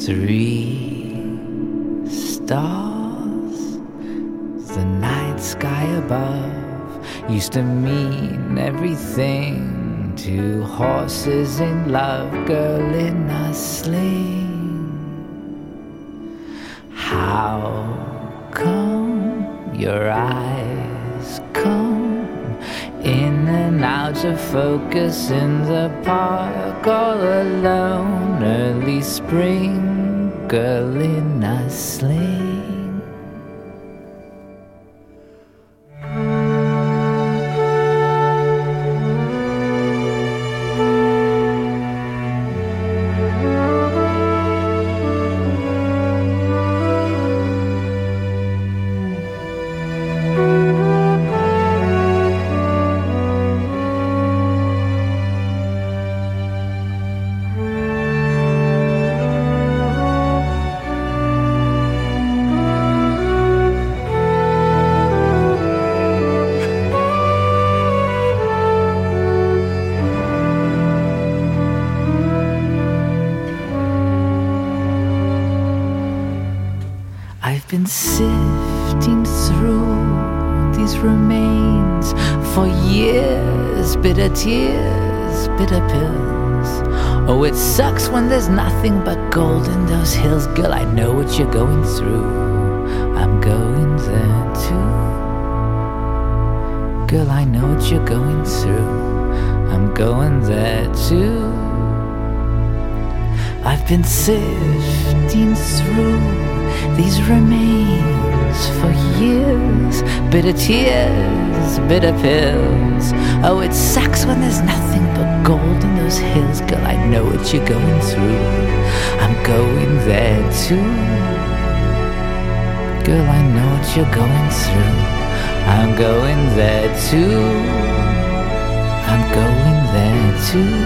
3 stars. The night sky above used to mean everything. 2 horses in love, girl in a sling. How come your eyes come in and out of focus in the park all alone? Early spring, girl in a sling. I've been sifting through these remains for years. Bitter tears, bitter pills. Oh, it sucks when there's nothing but gold in those hills. Girl, I know what you're going through. I'm going there too. Girl, I know what you're going through. I'm going there too. I've been sifting through these remains for years. Bitter tears, bitter pills. Oh, it sucks when there's nothing but gold in those hills. Girl, I know what you're going through. I'm going there too. Girl, I know what you're going through. I'm going there too. I'm going there too.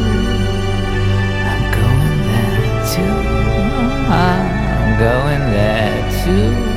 I'm going there too. I'm going there too.